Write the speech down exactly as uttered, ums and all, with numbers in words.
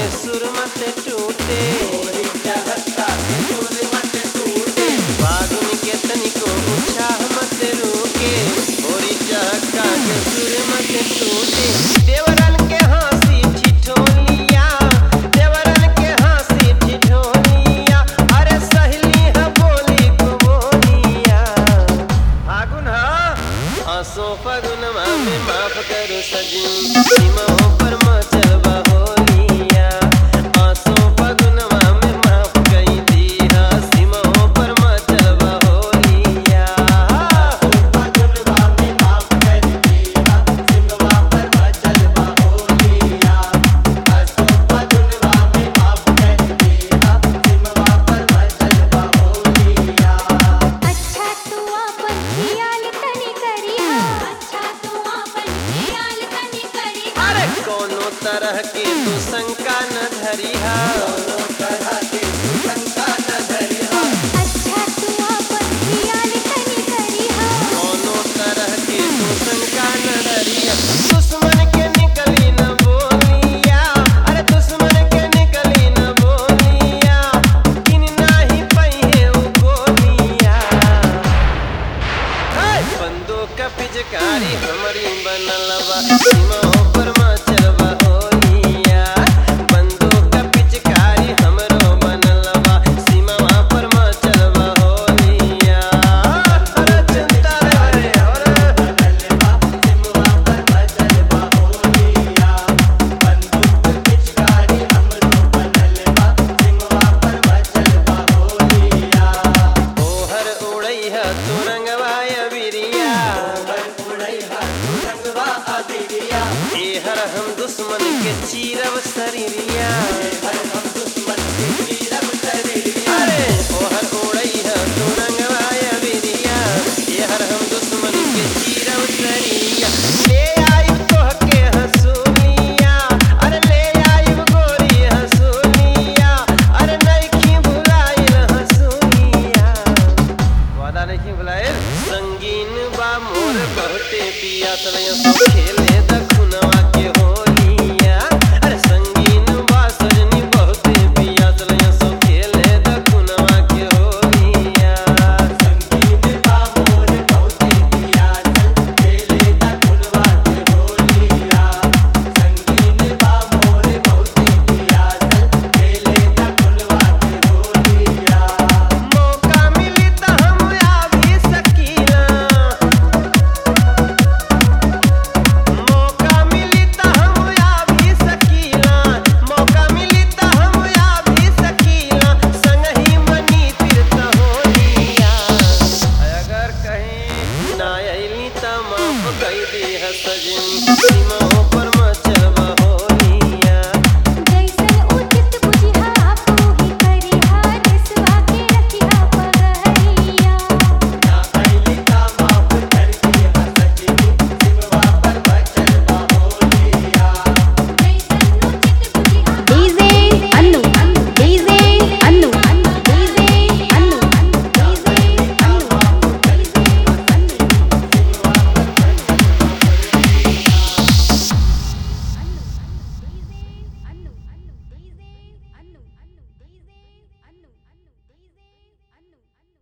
के सुर मत टूटे, फागुन के तनिको उत्साह मत रुके, होरी चहका के सुर मत टूटे। देवरन के हंसी ठिठोलिया, देवरन के हंसी ठिठोलिया, अरे सहेली है बोली को बोलिया। फागुन हा आसो फागुनमा में माफ करो सजनी, सीमाओं पर मचलबा होलिया। आसो फागुनमा में माफ कई दिया, सीमाओं पर मचलबा होलिया। फागुनवा में माफ कर दिया, सिमवा पर मचलबा होलिया। आसो फागुनवा में माफ कर दिया, सिमवा पर मचलबा होलिया। अच्छा तू आपन खियाल तनी करिहा, अच्छा तू आपन खियाल तनी करिहा। अरे कोनो तरह के तू शंका न धरी